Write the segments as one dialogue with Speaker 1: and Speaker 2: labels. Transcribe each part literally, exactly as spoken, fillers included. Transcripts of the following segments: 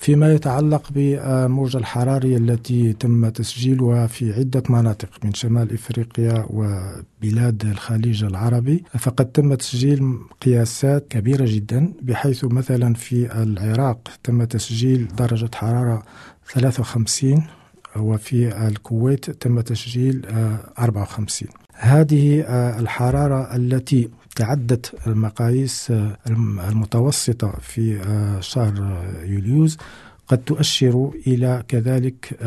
Speaker 1: فيما يتعلق بالموجة الحرارية التي تم تسجيلها في عدة مناطق من شمال إفريقيا وبلاد الخليج العربي، فقد تم تسجيل قياسات كبيرة جدا، بحيث مثلا في العراق تم تسجيل درجة حرارة ثلاثة وخمسين، وفي الكويت تم تسجيل أربعة وخمسين. هذه الحرارة التي تعدت المقاييس المتوسطة في شهر يوليوز قد تؤشر إلى كذلك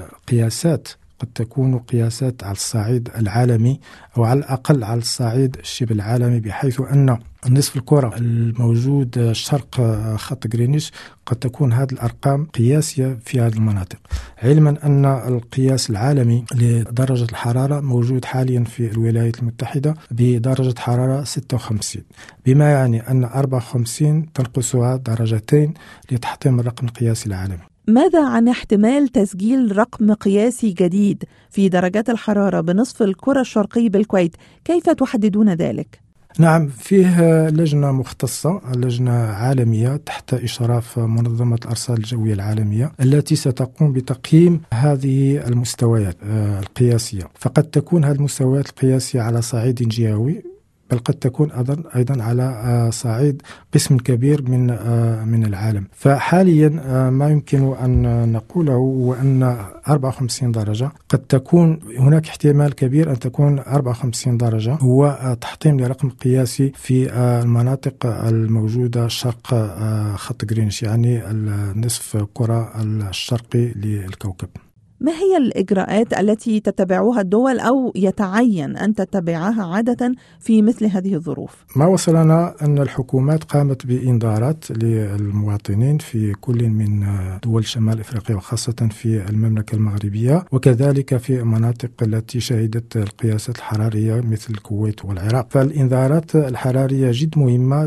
Speaker 1: قياسات قد تكون قياسات على الصعيد العالمي، أو على الأقل على الصعيد الشبه العالمي، بحيث أن نصف الكرة الموجود شرق خط غرينتش قد تكون هذه الأرقام قياسية في هذه المناطق، علما أن القياس العالمي لدرجة الحرارة موجود حاليا في الولايات المتحدة بدرجة حرارة ستة وخمسين، بما يعني أن أربعة وخمسين تنقصها درجتين لتحطيم الرقم القياسي العالمي.
Speaker 2: ماذا عن احتمال تسجيل رقم قياسي جديد في درجات الحرارة بنصف الكرة الشرقي بالكويت؟ كيف تحددون ذلك؟
Speaker 1: نعم، فيه لجنة مختصة، لجنة عالمية تحت إشراف منظمة الأرصاد الجوية العالمية، التي ستقوم بتقييم هذه المستويات القياسية. فقد تكون هذه المستويات القياسية على صعيد جهوي، بل قد تكون أيضا على صعيد قسم كبير من من العالم. فحاليا ما يمكن أن نقوله هو أن أربعة وخمسين درجة قد تكون هناك احتمال كبير أن تكون أربعة وخمسين درجة هو تحطيم لرقم قياسي في المناطق الموجودة شرق خط غرينتش، يعني النصف كرة الشرقي للكوكب.
Speaker 2: ما هي الإجراءات التي تتبعها الدول أو يتعين أن تتبعها عادة في مثل هذه الظروف؟
Speaker 1: ما وصلنا أن الحكومات قامت بإنذارات للمواطنين في كل من دول شمال إفريقيا، وخاصة في المملكة المغربية، وكذلك في المناطق التي شهدت القياسات الحرارية مثل الكويت والعراق. فالإنذارات الحرارية جد مهمة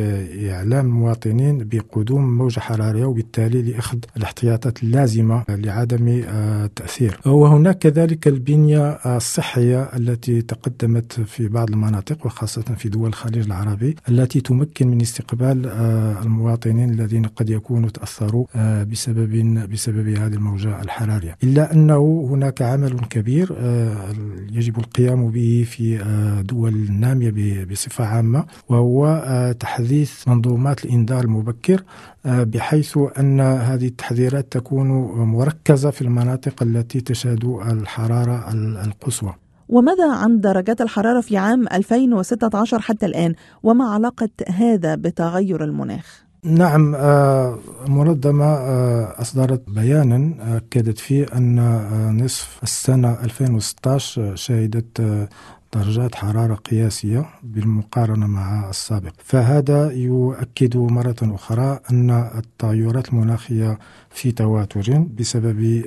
Speaker 1: لإعلام المواطنين بقدوم موجة حرارية، وبالتالي لأخذ الاحتياطات اللازمة لعدم التأثير. وهناك كذلك البنية الصحية التي تقدمت في بعض المناطق، وخاصة في دول الخليج العربي، التي تمكن من استقبال المواطنين الذين قد يكونوا تأثروا بسبب بسبب هذه الموجة الحرارية. إلا أنه هناك عمل كبير يجب القيام به في دول النامية بصفة عامة، وهو تحديث منظومات الإنذار المبكر، بحيث أن هذه التحذيرات تكون مركزة في المناطق التي تشهد الحرارة القصوى.
Speaker 2: وماذا عن درجات الحرارة في عام ألفين وستة عشر حتى الآن، وما علاقة هذا بتغير المناخ؟
Speaker 1: نعم، المنظمة أصدرت بيانا أكدت فيه أن نصف السنة ألفين وستة عشر شهدت درجات حرارة قياسية بالمقارنة مع السابق. فهذا يؤكد مرة أخرى أن التغيرات المناخية في تواتر بسبب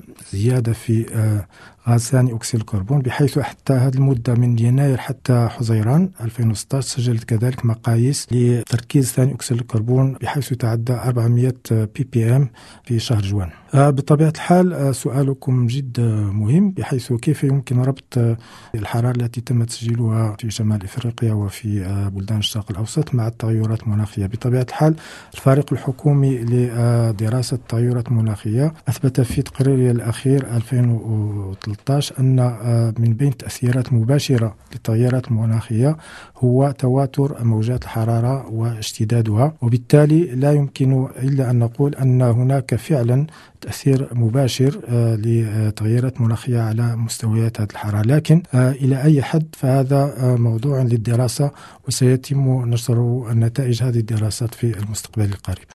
Speaker 1: زيادة في غاز ثاني أكسيد الكربون، بحيث حتى هذه المدة من يناير حتى حزيران ألفين وستة عشر سجلت كذلك مقاييس لتركيز ثاني أكسيد الكربون بحيث تعدى أربعمائة بي بي إم في شهر جوان. بطبيعة الحال سؤالكم جد مهم، بحيث كيف يمكن ربط الحرارة التي تم تسجيلها في شمال إفريقيا وفي بلدان الشرق الأوسط مع التغيرات المناخية. بطبيعة الحال الفريق الحكومي لدراسة التغيرات المناخية أثبت في تقريره الأخير ألفين وثلاثة عشر أن من بين تأثيرات مباشرة للتغيرات المناخية هو تواتر موجات الحرارة واشتدادها، وبالتالي لا يمكن إلا أن نقول أن هناك فعلا تأثير مباشر لتغيرات مناخية على مستويات هذه الحرارة، لكن إلى أي حد فهذا موضوع للدراسة، وسيتم نشر نتائج هذه الدراسات في المستقبل القريب.